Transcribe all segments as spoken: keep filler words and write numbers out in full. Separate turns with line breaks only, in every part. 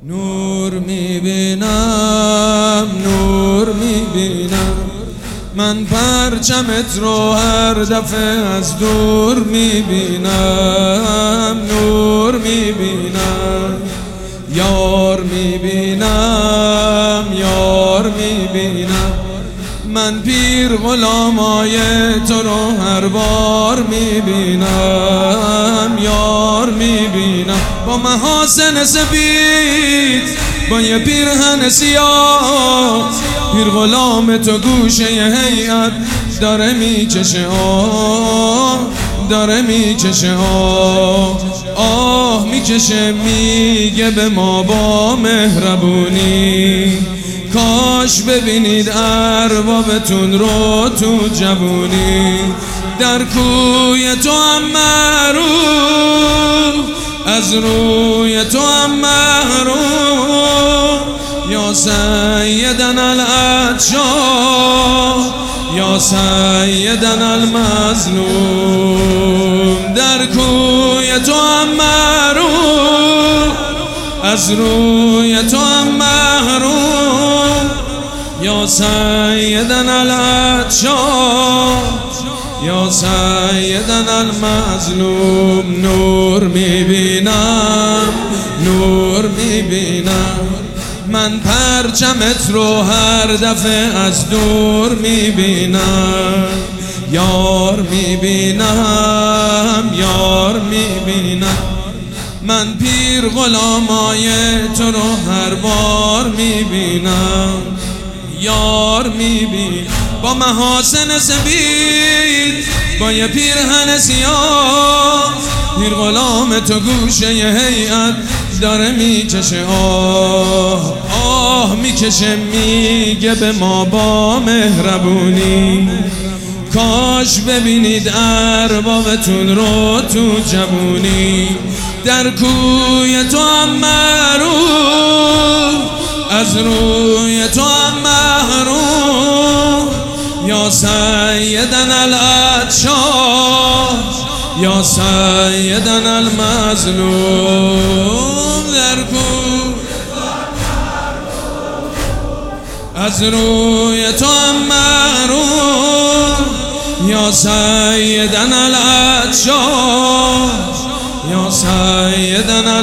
نور میبینم نور میبینم من پرچمت رو هر دفعه از دور میبینم نور میبینم یار میبینم یار میبینم من پیر غلامای تو رو هر بار میبینم یار میبینم با محاسن سفید با یه پیرهن سیاه پیر غلام تو گوشه هیئت داره میکشه آه داره میکشه آه آه میکشه میگه به ما با مهربونی کاش ببینید اربابتون رو تو جوونی در کوی تو هم معروف از روی تو هم محروم یا سیدنا العطشان یا سیدنا المظلوم در کوی تو هم معروف از روی تو هم محروم یا سیدنا العطشان یا سیدنا المظلوم نور میبینم نور میبینم من پرچمت رو هر دفعه از دور میبینم یار میبینم یار میبینم من پیر غلامای تو رو هر بار میبینم یار میبینم با محاسن سفید با یه پیرهن سیاه پیر غلام تو گوشه هیئت داره میکشه آه آه میکشه میگه به ما با مهربونی کاش ببینید اربابتون رو تو جوونی در کوی تو هم معروف از روی تو هم محروم یا سیدنا العطشان یا سیدنا المظلوم در کوی از روی تو هم محروم یا سیدنا العطشان یا سیدنا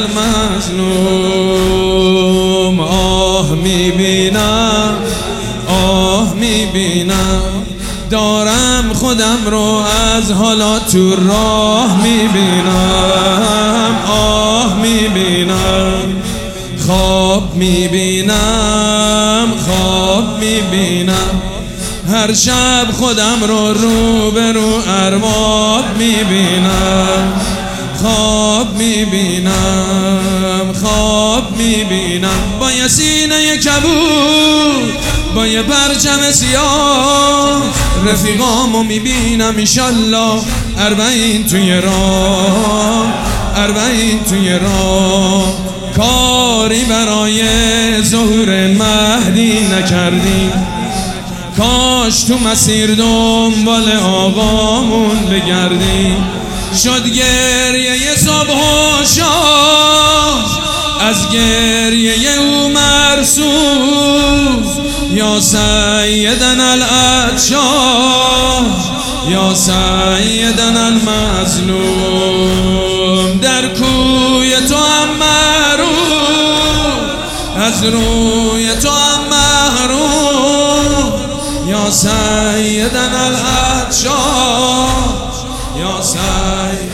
المظلوم آه میبینم آه میبینم دارم خودم رو از حالا تو راه میبینم آه میبینم خواب میبینم خواب میبینم هر شب خودم رو رو به رو ارباب میبینم خواب میبینم خواب میبینم با یه سینه کبود با یه پرچم سیاه رفیقامو میبینم ایشالله اربعین توی راه اربعین توی راه کاری برای ظهور مهدی نکردیم کاش تو مسیر دنبال آقامون بگردیم شد گریه صبح و شام از گریه او مرسوم یا سیدنا العطشان یا سیدنا المظلوم در کوی تو هم معروف از روی تو هم محروم یا سیدنا العطشان یا سیدنا